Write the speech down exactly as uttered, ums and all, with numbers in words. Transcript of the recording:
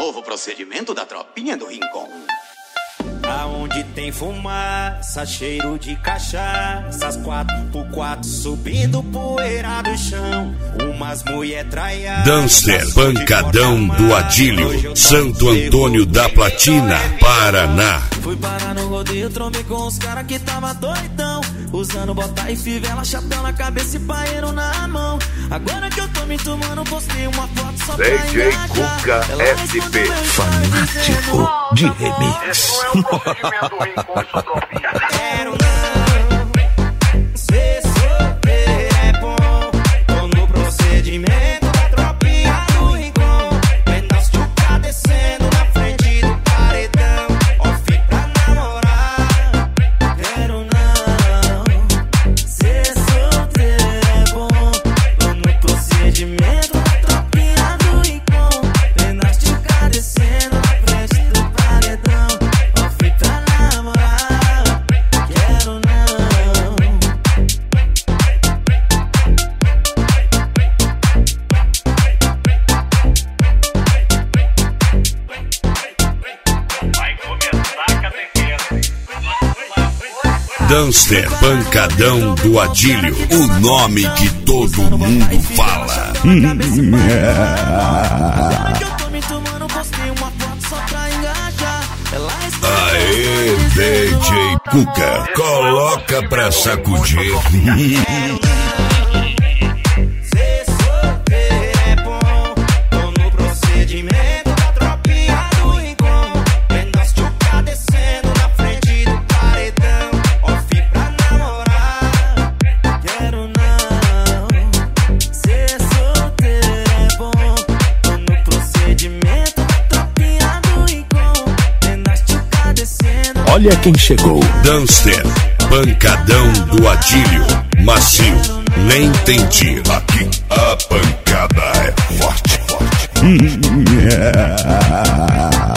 novo procedimento da tropinha do Rincon. Aonde tem fumaça, cheiro de cachaça, quatro por quatro subindo poeira do chão, umas mulher traiadas. Dancer Pancadão do Adílio, Santo Antônio da Platina, Paraná. Fui parar no rodeio, trombei com os caras que tava doidão, usando bota e fivela, chapéu na cabeça e paeiro na mão. Agora que eu tô me tomando, postei uma foto só pra D J engajar. Cuca S P, fanático de remix. Quero não ser solteiro, é bom. Tô no procedimento da tropinha do Rincon. Pedaço de uca descendo na frente do paredão. Off pra namorar. Quero não ser solteiro, é bom. Tô no procedimento da tropinha do Rincon. Pedaço de uca descendo na frente do paredão. Off pra namorar. Quero não. Dancer Pancadão do Adílio, o nome que todo mundo fala. Aê, D J Cuca, coloca pra sacudir. Ser solteiro é bom. Tô no procedimento da tropinha do Rincon. Pedaço de uca descendo na frente do paredão. Off pra namorar. Quero não ser solteiro, é bom. Tô no procedimento da tropinha do Rincon. Pedaço de uca descendo. Olha quem chegou. Dancer Pancadão do Adílio, macio, nem tem tiro. Aqui a pancada é forte, forte.